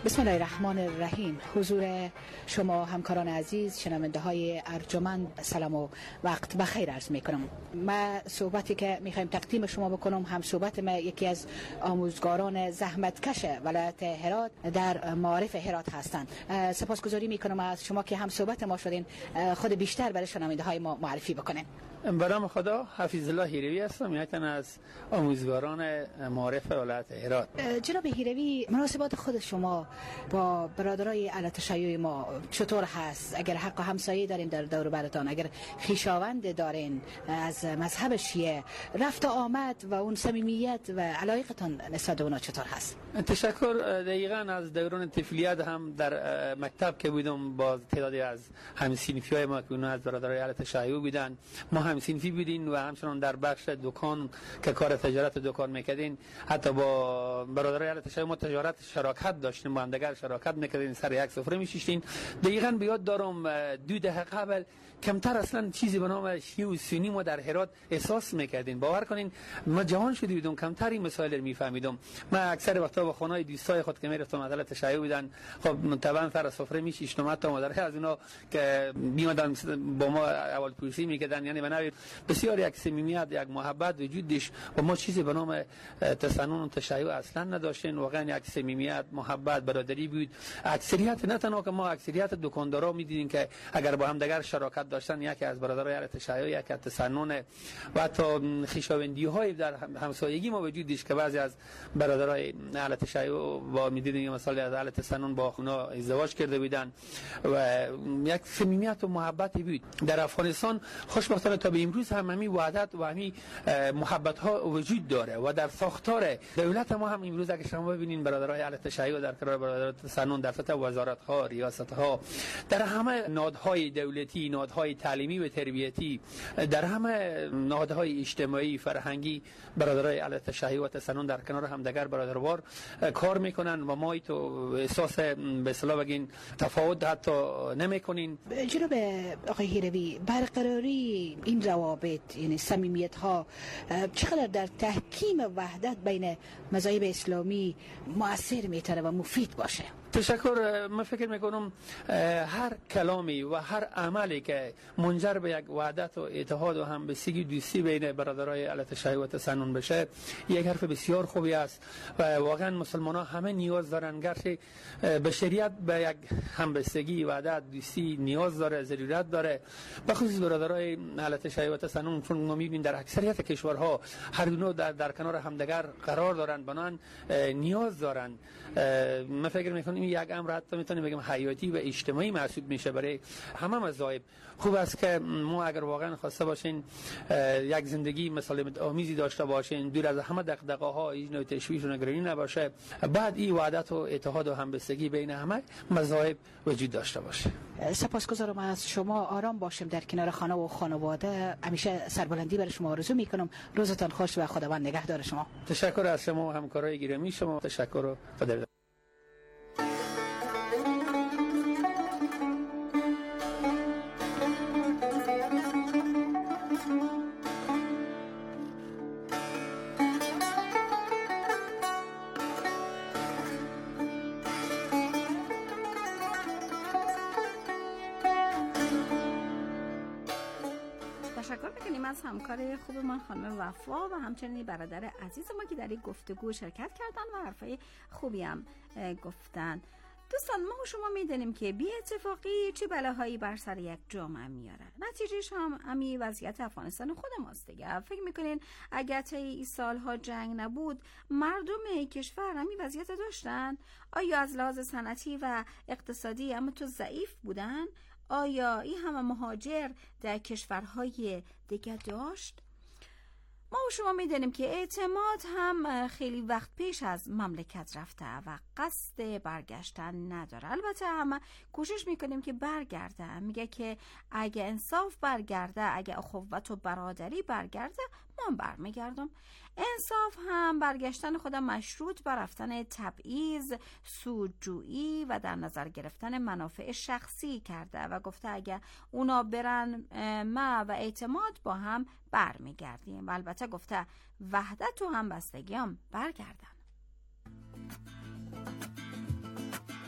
بسم الله الرحمن الرحیم. حضور شما همکاران عزیز، شنونده های ارجمند، سلام و وقت بخیر عرض می کنم. ما صحبتی که میخوایم تقدیم شما بکنم هم صحبت ما یکی از آموزگاران زحمتکش ولایت هرات در معارف هرات هستند. سپاسگزاری میکنم از شما که هم صحبت ما شدین. خود بیشتر برای شنونده های ما معرفی بکنین. به نام خدا، حفیظ الله هیروی هستم، یکی از آموزگاران معارف ولایت هرات. جناب هیروی، مناسبات خود شما با برادرای اهل تشیع ما چطور هست؟ اگر حق همسایه دارین در دور و برتان، اگر خویشاوند دارین از مذهب شیعه، رفت و آمد و اون صمیمیت و علایقتان نسبت به اونا چطور هست؟ تشکر. دقیقاً از دوران طفولیت هم در مکتب که بودم با تعدادی از همسنفیای ما که اونا از برادرای اهل تشیع بودن، ما همسنفی بودین و همچنان در بخش دکان که کار تجارت دکان میکردین، حتی با برادرای اهل تشیع ما تجارت شراکت داشتیم، با هم دیگر شراکت میکردین، سر یک سفره میشیشتین. دقیقاً بیاد دارم 2 دهه قبل کمتر اصلا چیزی به نام شیعه و سنی ما در هرات احساس میکردین. باور کنین ما جوان شده بودم، کمتر این مسائل رو میفهمیدم. ما اکثر وقتا با خونای دوستای خود که میرفتم مثلا تشیع بودن، خب طبعا سر سفره میشیشتم، حتی مادر از اینا که میادن با ما اول پرسی میکردن، یعنی بنابراین بسیار یک صمیمیت، یک محبت وجود داشت و ما چیزی به نام تسنن و تشیع اصلا نداشتیم. واقعا یک صمیمیت، محبت، برادری بود. اکثریت، نه تنها که ما، اکثریت دکاندارا میدیدین که اگر با هم دیگر شراکت داشتن، یکی از برادرای اهل تشیع، یکی از تسنن و حتی خویشاوندی های در همسایگی ما وجود داشت که بعضی از برادرای اهل تشیع با میدیدین مثلا از اهل تسنن با اونا ازدواج کرده بودن و یک صمیمیت و محبتی بود. در افغانستان خوشبختانه تا به امروز هم همین وحدت و همین محبت ها وجود داره و در ساختار دولت ما هم امروز اگه شما ببینین برادرای اهل تشیع در کنار برادرای تسنن در سطح وزارت ها، ریاست ها، در همه نهادهای دولتی، نهادهای تعلیمی و تربیتی، در همه نهادهای اجتماعی فرهنگی، برادرای اهل تشیع و تسنن در کنار هم دیگر برادروار کار میکنن و ما تو احساس به اصطلاح بگین تفاوت حتی نمیکنین. جناب آقای هیروی، برقراری این روابط، یعنی صمیمیت ها، چقدر در تحکیم وحدت بین مذاهب اسلامی مؤثر میتونه و مفید باشه؟ تشکر. من فکر میکنم هر کلامی و هر عملی که منجر به یک وحدت و اتحاد و همبستگی دوستی بین برادرای اهل تشیع و تسنن بشه، یک حرف بسیار خوبی است و واقعا مسلمان ها همه نیاز دارن. گرچه بشریت به یک همبستگی، وحدت، دوستی نیاز داره، ضرورت داره، به خصوص برادرای اهل تشیع و تسنن، چون ما میبینیم در اکثریت کشورها هر دو در کنار همدیگر قرار دارن، بنان نیاز دارن. من فکر میکنم یک امر حتی میتونیم بگیم حیاتی و اجتماعی محسوب میشه برای همه مذاهب. خوب است که ما اگر واقعا خواسته باشین یک زندگی مسالمت آمیزی داشته باشین، دور از همه دغدغه ها، هیچ نوع تشویش و نگرانی نباشه، بعد این وحدت و اتحاد و همبستگی بین همه مذاهب وجود داشته باشه. سپاسگزارم از شما. آرام باشیم در کنار خانه و خانواده. همیشه سربلندی برای شما آرزو میکنم. روزتان خوش و خداوند نگهدار شما. تشکر از شما و همکارای گرامی شما. تشکر و خدا. تشکر میکنیم از همکار خوب من خانم وفا و همچنین برادر عزیز ما که در این گفتگو شرکت کردن و حرفای خوبی هم گفتن. دوستان، ما و شما میدونیم که بی اتفاقی چه بلاهایی بر سر یک جامعه میاره. نتیجهش هم امی وضعیت افغانستان خود ماست دیگه. فکر میکنین اگر طی این سالها جنگ نبود مردم کشور همی وضعیت داشتن؟ آیا از لحاظ صنعتی و اقتصادی اما تو ضعیف بودن؟ آیا این همه مهاجر در کشورهای دیگه داشت؟ ما و شما میدونیم که اعتماد هم خیلی وقت پیش از مملکت رفته و قصد برگشتن نداره. البته همه کوشش میکنیم که برگرده. میگه که اگه انصاف برگرده، اگه اخوت و برادری برگرده، من برمیگردم. انصاف هم برگشتن خودم مشروط بر رفتن تبعیض، سودجویی و در نظر گرفتن منافع شخصی کرده و گفته اگه اونا برن ما و اعتماد با هم برمیگردیم. و البته گفته وحدت و همبستگی هم برگردن.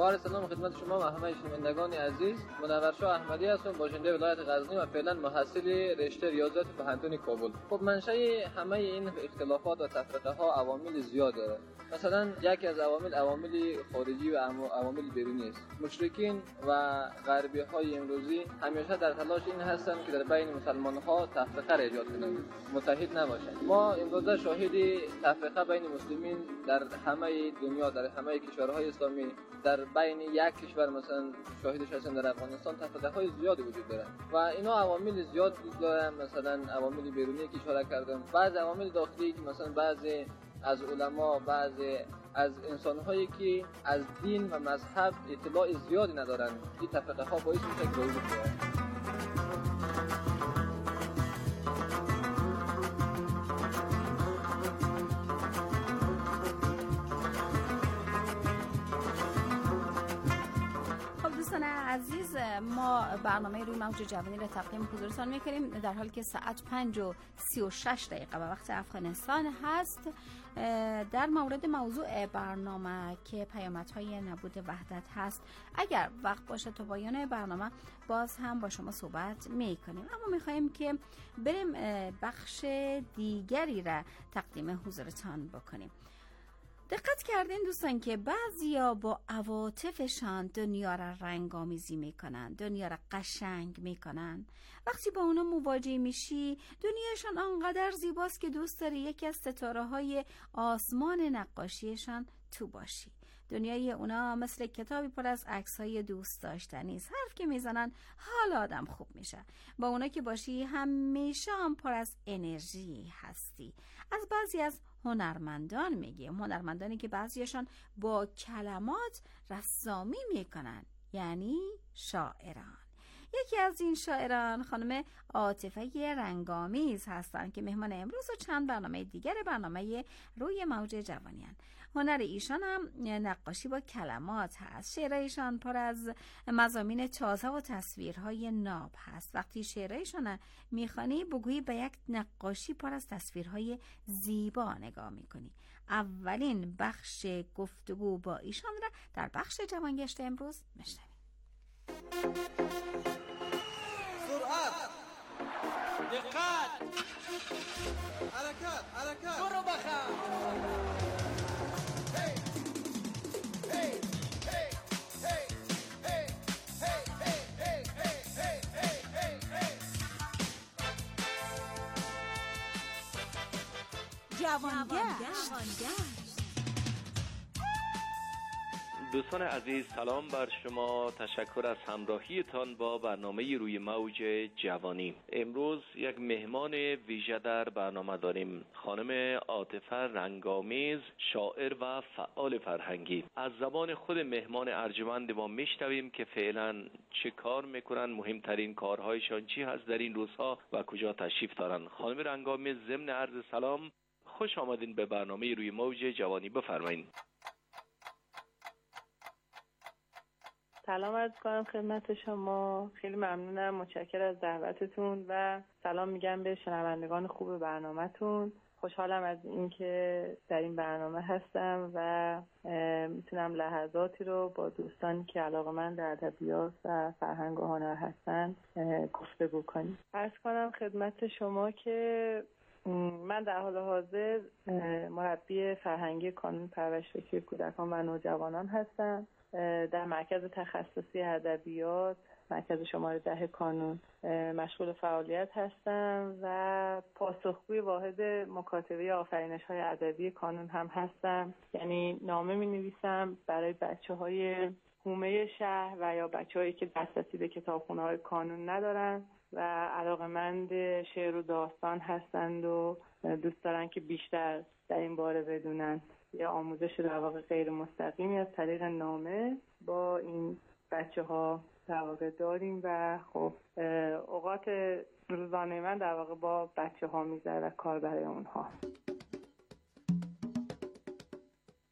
با عرض سلام خدمت شما و همه شنوندگان عزیز. منورشاه احمدی هستم، باشنده ولایت غزنی و فعلا محصل رشته ریاضیات پهنتون کابل. خب منشأ همه این اختلافات و تفرقه ها عوامل زیاد داره. مثلا یکی از عوامل خارجی و عوامل بیرونی است. مشرکین و غربی های امروزی همیشه در تلاش این هستند که در بین مسلمان ها تفرقه را ایجاد کنند، متحد نباشند. ما امروز شاهد تفرقه بین مسلمین در همه دنیا، در همه کشورهای اسلامی، در بین یک کشور مثلا شاهدش هستیم در افغانستان تفرقه های زیادی وجود دارند و اینا عوامل زیاد دارن. مثلا عوامل بیرونی که اشاره کردم، بعض عوامل داخلی که مثلا بعضی از علما، بعضی از انسان‌هایی که از دین و مذهب اطلاع زیادی ندارند، این تفرقه ها باعث میشه که وجود بیاید. عزیز، ما برنامه روی موج جوانی را تقدیم حضورتان میکنیم در حالی که ساعت 5:36 به وقت افغانستان هست. در مورد موضوع برنامه که پیامدهای نبود وحدت هست، اگر وقت باشه تا پایان برنامه باز هم با شما صحبت میکنیم، اما میخوایم که بریم بخش دیگری را تقدیم حضورتان بکنیم. دقت کردین دوستان که بعضیا با عواطفشان دنیا را رنگامیزی میکنن، دنیا را قشنگ میکنن. وقتی با اونا مواجه میشی دنیاشان آنقدر زیباست که دوست داری یکی از ستاره های آسمان نقاشیشان تو باشی. دنیای اونا مثل کتابی پر از عکس‌های دوست داشتنی است. حرف که میزنن حال آدم خوب میشه. با اونا که باشی همیشه هم پر از انرژی هستی. از بعضی از هنرمندان میگیم، هنرمندانی که بعضیشان با کلمات رسامی میکنن، یعنی شاعران. یکی از این شاعران خانم عاطفه رنگامیز هستند که مهمان امروز و چند برنامه دیگر برنامه روی موج جوانیان. هنر ایشان هم نقاشی با کلمات هست. شعرایشان پر از مضامین تازه و تصویرهای ناب هست. وقتی شعرایشان میخوانی بگویی به یک نقاشی پر از تصویرهای زیبا نگاه میکنی. اولین بخش گفتگو با ایشان را در بخش جوانگشت امروز میشنویم. سرعت، دقت، حرکت، برو بخم. جوانگشت. دوستان عزیز، سلام بر شما. تشکر از همراهیتان با برنامه روی موج جوانی. امروز یک مهمان ویژه در برنامه داریم، خانم عاطفه رنگامیز، شاعر و فعال فرهنگی. از زبان خود مهمان ارجمند ما میشنویم که فعلا چه کار میکنن، مهمترین کارهایشان چی هست در این روزها و کجا تشریف دارن. خانم رنگامیز، ضمن عرض سلام، خوش آمدین به برنامه روی موج جوانی. بفرمایید. سلام عرض کنم خدمت شما. خیلی ممنونم، متشکرم از دعوتتون و سلام میگم به شنوندگان خوب برنامه‌تون. خوشحالم از اینکه در این برنامه هستم و میتونم لحظاتی رو با دوستانی که علاقه‌مند در ادبیات و فرهنگ و هنر هستن گفتگو کنیم. عرض کنم خدمت شما که من در حال حاضر مربی فرهنگی کانون پرورش فکری کودکان و نوجوانان هستم. در مرکز تخصصی ادبیات، مرکز شماره 10 کانون مشغول فعالیت هستم و پاسخگوی واحد مکاتبه آفرینش‌های ادبی کانون هم هستم. یعنی نامه می‌نویسم برای بچه‌های حومه شهر و یا بچه‌هایی که دسترسی به کتابخونه‌های کانون ندارن و علاقه‌مند شعر و داستان هستند و دوست دارن که بیشتر در این باره بدونن. یا آموزش در واقع غیر مستقیمی از طریق نامه با این بچه‌ها در واقع داریم و خب اوقات روزانه من در واقع با بچه‌ها می‌گذره و کار برای اونها.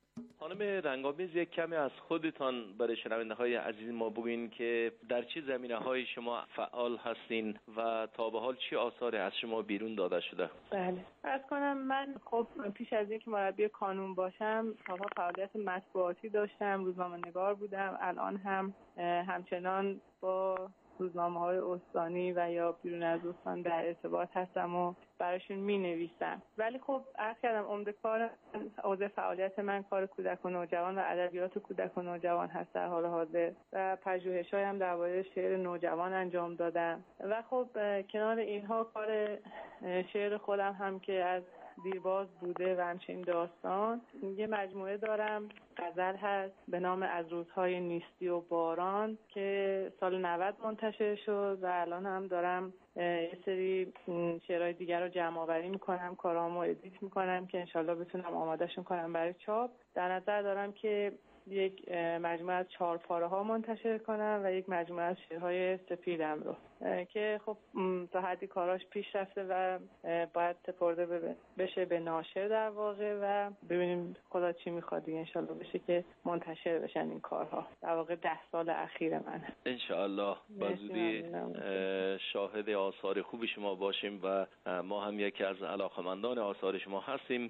خانم رنگامیز، یک کمی از خودتان برای شنونده‌های عزیز ما بگوین که در چه زمینه‌های شما فعال هستین و تا به حال چه آثاری از شما بیرون داده شده؟ بله، عرض کنم من خب پیش از اینکه مربی کانون باشم سالها فعالیت مطبوعاتی داشتم، روزنامه‌نگار بودم. الان هم همچنان با روزنامه‌های استانی و یا بیرون از استان در ارتباط هستم و براشون می‌نویسم. ولی خب عرض کردم عمده کار حوزه فعالیت من کار کودک و نوجوان و ادبیات کودک و نوجوان هست در حال حاضر و پژوهش‌هایی هم درباره شعر نوجوان انجام دادم و خب کنار اینها کار شعر خودم هم که از دیرباز بوده و همچنین داستان. یه مجموعه دارم غزل هست به نام از روزهای نیستی و باران که سال 90 منتشر شد و الان هم دارم یه سری شعرهای دیگر رو جمع آوری میکنم، کارامو ادیت میکنم که انشالله بتونم آمادهشون کنم برای چاپ. در نظر دارم که یک مجموعه از 4 پاره ها منتشر کنم و یک مجموعه از شعرهای سپیدم رو که خب تا حدی کاراش پیش رفته و باید سپرده بشه به ناشر در واقع و ببینیم خدا چی میخواد دیگه. انشالله بشه که منتشر بشن این کارها. در واقع 10 سال اخیر من انشالله با زودی شاهد آثار خوب شما باشیم و ما هم یکی از علاقمندان آثار شما هستیم.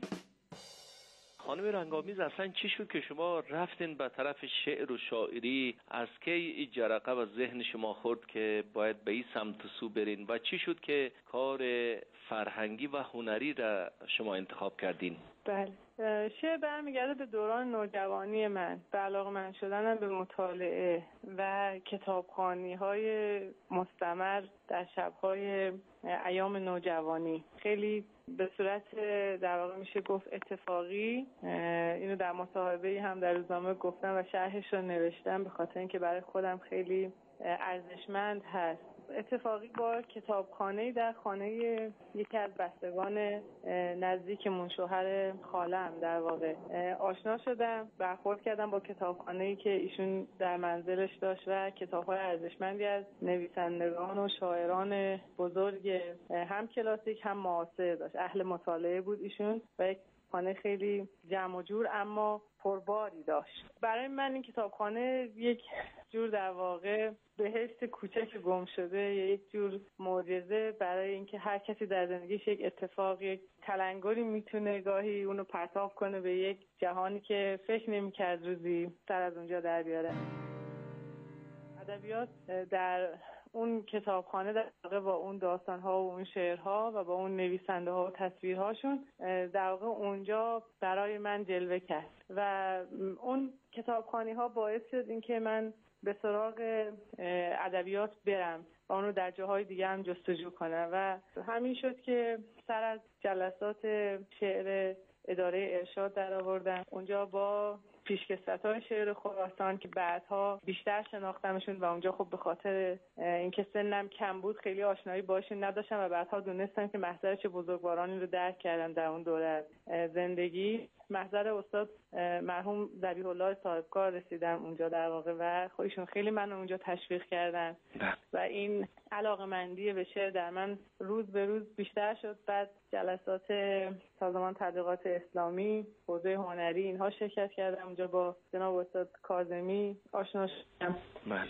خانم رنگامیز، اصلا چی شد که شما رفتین به طرف شعر و شاعری؟ از کی این جرقه و ذهن شما خورد که باید به این سمت سو برین و چی شد که کار فرهنگی و هنری را شما انتخاب کردین؟ بله، شعر برمیگرده به دوران نوجوانی من، به علاقه‌مند شدنم به مطالعه و کتابخوانی‌های مستمر در شب‌های ایام نوجوانی. خیلی به صورت در واقع میشه گفت اتفاقی اینو در مصاحبه‌ای هم در روزنامه گفتم و شرحش رو نوشتم به خاطر اینکه برای خودم خیلی ارزشمند هست. اتفاقی با کتابخانه‌ای در خانه یکی از بستگان نزدیکمون، شوهر خالم در واقع، آشنا شدم. برخورد کردم با کتابخانه‌ای که ایشون در منزلش داشت و کتاب‌های ارزشمندی از نویسندگان و شاعران بزرگ هم کلاسیک هم معاصر داشت. اهل مطالعه بود ایشون و یک خانه خیلی جمع و جور اما پرباری داشت. برای من این کتابخانه یک جور در واقع بهشت کوچک گم شده، یک جور معجزه برای اینکه هر کسی در زندگیش یک اتفاق، یک تلنگری میتونه گاهی اونو پرتاب کنه به یک جهانی که فکر نمی‌کرد روزی سر از اونجا در بیاره. ادبیات در اون کتابخانه در واقع با اون داستان‌ها و اون شعرها و با اون نویسنده‌ها و تصویرهاشون در واقع اونجا برای من جلوه کرد و اون کتابخوانی‌ها باعث شد اینکه من به سراغ ادبیات برم و اون رو در جاهای دیگه هم جستجو کنم و همین شد که سر از جلسات شعر اداره ارشاد در آوردم. اونجا با پیشکسوت‌های شعر خراسان که بعدها بیشتر شناختمشون و اونجا خب به خاطر اینکه سنم کم بود خیلی آشنایی باشون نداشتم و بعدها دونستم که محضر چه بزرگوارانی رو درک کردم در اون دوره زندگی. محضر استاد مرحوم ذبیح الله صاحبکار رسیدم اونجا در واقع و خودشون خیلی منو اونجا تشویق کردن و این علاقه‌مندی به شعر در من روز به روز بیشتر شد. بعد جلسات سازمان تبلیغات اسلامی، حوزه هنری، اینها شرکت کردم. اونجا با جناب استاد کاظمی آشنا شدم. بله.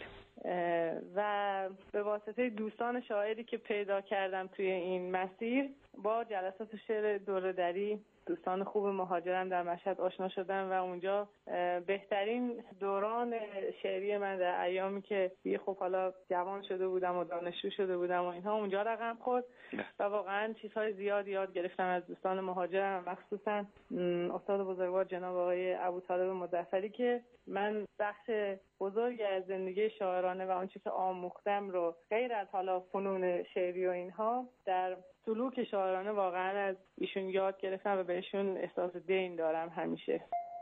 و به واسطه دوستان شاعری که پیدا کردم توی این مسیر با جلسات شعر دوره‌دری دوستان خوب مهاجرم در مشهد آشنا شدم و اونجا بهترین دوران شعری من در ایامی که دیگه خب حالا جوان شده بودم و دانشجو شده بودم و اینها اونجا رقم خورد و واقعا چیزهای زیاد یاد گرفتم از دوستان مهاجرم، مخصوصا استاد بزرگوار جناب آقای ابوطالب مظفری که من بخش بزرگی از زندگی شاعرانه و آنچه که آموختم رو غیر از حالا فنون شعری و اینها در سلوک شاعرانه واقعا از ایشون یاد گرفتم و بهشون احساس دین دارم همیشه.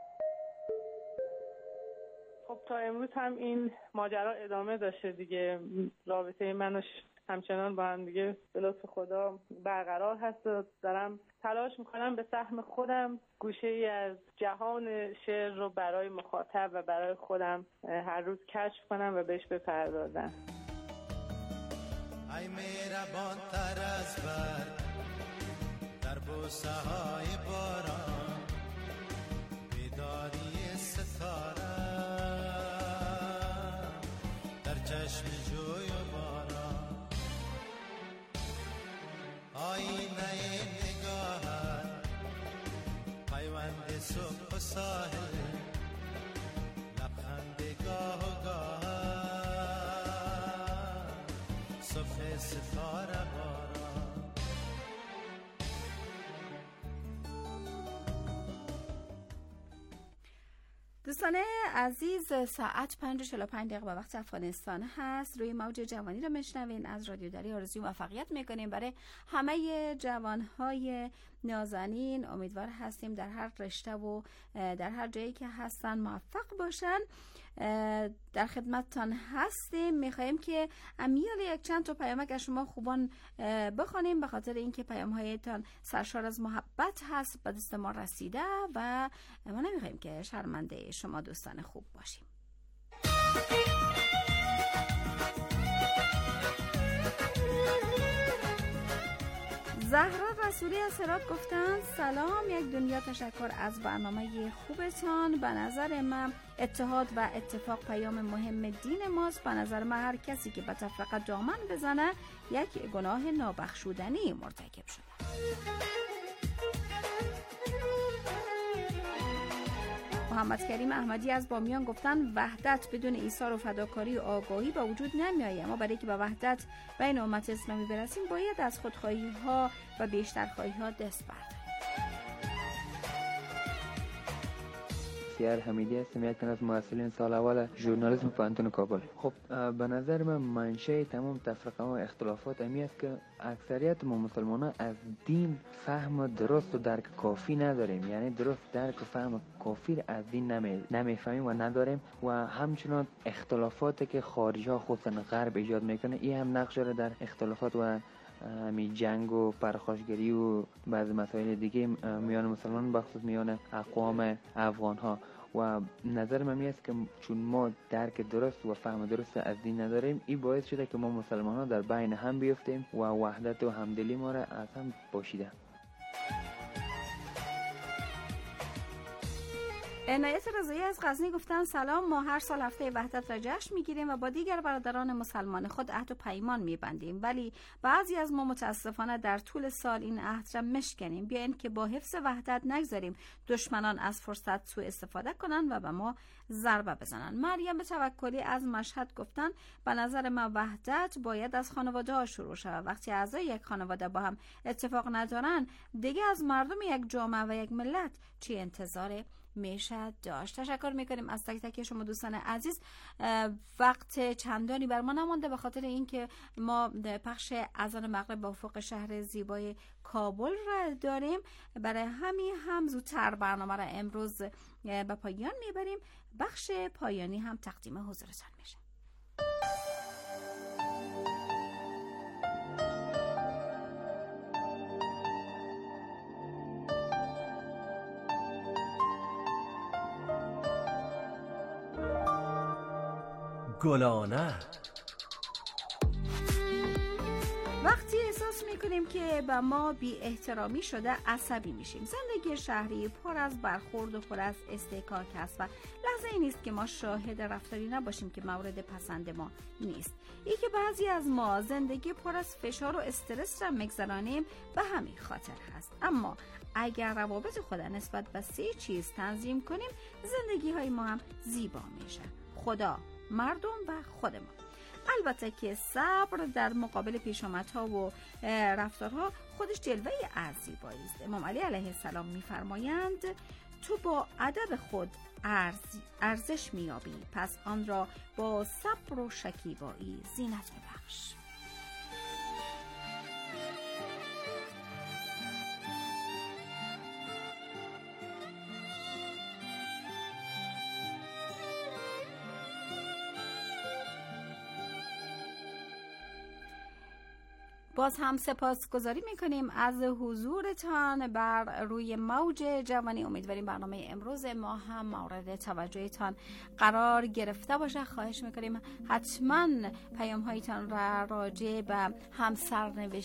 خب تا امروز هم این ماجرا ادامه داشته دیگه. رابطه من همچنان با هم دیگه به لطف خدا برقرار هست و دارم تلاش میکنم به سهم خودم گوشه ای از جهان شعر رو برای مخاطب و برای خودم هر روز کشف کنم و بهش بپردازم. ای مهربان تر از برق در بوسه های باران، بیداری های ستاره باران. دوستان عزیز، ساعت 5:45 به وقت افغانستان هست. روی موج جوانی رو میشنوین. از رادیو دری آرزوی موفقیت میکنیم برای همه جوانهای نازنین. امیدوار هستیم در هر رشته و در هر جایی که هستن موفق باشن. در خدمتتان هستیم. میخوایم که امیال یک چند تا پیامک از شما خوبان بخونیم، به خاطر اینکه پیام‌هایتان سرشار از محبت هست، به دست ما رسیده و ما نمیخوایم که شرمنده شما دوستان خوب باشیم. زهرا رسولی از هرات گفتن سلام، یک دنیا تشکر از برنامه خوبتان. به نظر من اتحاد و اتفاق پیام مهم دین ماست. به نظر من هر کسی که به تفرقه دامن بزنه یک گناه نابخشودنی مرتکب شده. محمد کریم احمدی از بامیان گفتن وحدت بدون ایثار و فداکاری و آگاهی به وجود نمیآید. ما برای که به وحدت بین امت اسلامی برسیم باید از خودخواهی ها و بیشترخواهی ها دست برداریم. سیار حمیدی هستم، یک تن از مؤسسین سال اول ژورنالیسم پانتون کابل. خب به نظر من منشأ تمام تفرقه و اختلافات امی است که اکثریت ما مسلمانان از دین فهم درست و درک کافی نداریم. یعنی درست درک و فهم کافی از دین نمیفهمیم و نداریم و همچنان اختلافاتی که خارجی ها خصوصا غرب ایجاد میکنه این هم نقش داره در اختلافات و همین جنگ و پرخاشگری و بعض مسائل دیگه میان مسلمان بخصوص میان اقوام افغان ها. و نظر من است که چون ما درک درست و فهم درست از دین نداریم، این باعث شده که ما مسلمان ها در بین هم بیفتیم و وحدت و همدلی ما را از هم پاشیده. عنایت رضایی از غزنی گفتن سلام، ما هر سال هفته وحدت را جشن میگیریم و با دیگر برادران مسلمان خود عهد و پیمان میبندیم، ولی بعضی از ما متاسفانه در طول سال این عهد را مشکنیم. بیاین که با حفظ وحدت نگذاریم دشمنان از فرصت سوء استفاده کنن و به ما ضربه بزنن. مریم توکلی از مشهد گفتن به نظر من وحدت باید از خانواده ها شروع شود. وقتی اعضای یک خانواده با هم اتفاق ندارن دیگه از مردم یک جامعه و یک ملت چی انتظار میشه داشت. تشکر میکنیم از تک تک شما دوستان عزیز. وقت چندانی بر ما نمانده به خاطر اینکه ما پخش اذان مغرب به افق شهر زیبای کابل را داریم. برای همین هم زودتر برنامه را امروز به پایان میبریم. بخش پایانی هم تقدیم حضورتان میشه. گلانه وقتی احساس میکنیم که به ما بی احترامی شده عصبی میشیم. زندگی شهری پر از برخورد و پر از استحکاک است و لحظه ای نیست که ما شاهد رفتاری نباشیم که مورد پسند ما نیست. ای که بعضی از ما زندگی پر از فشار و استرس را میگذرانیم به همین خاطر هست. اما اگر روابط خود نسبت به 3 چیز تنظیم کنیم زندگی های ما هم زیبا میشه: خدا، مردم و خود ما. البته که صبر در مقابل پیشامدها و رفتارها خودش جلوه از زیبایی است. امام علی علیه السلام می‌فرمایند تو با ادب خود ارزش می‌یابی، پس آن را با صبر و شکیبایی زینت ببخش. باز هم سپاسگزاری میکنیم از حضورتان بر روی موج جوانی. امیدواریم برنامه امروز ما هم مورد توجهتان قرار گرفته باشه. خواهش میکنیم حتما پیام هایتان را راجع به هم سرنوشت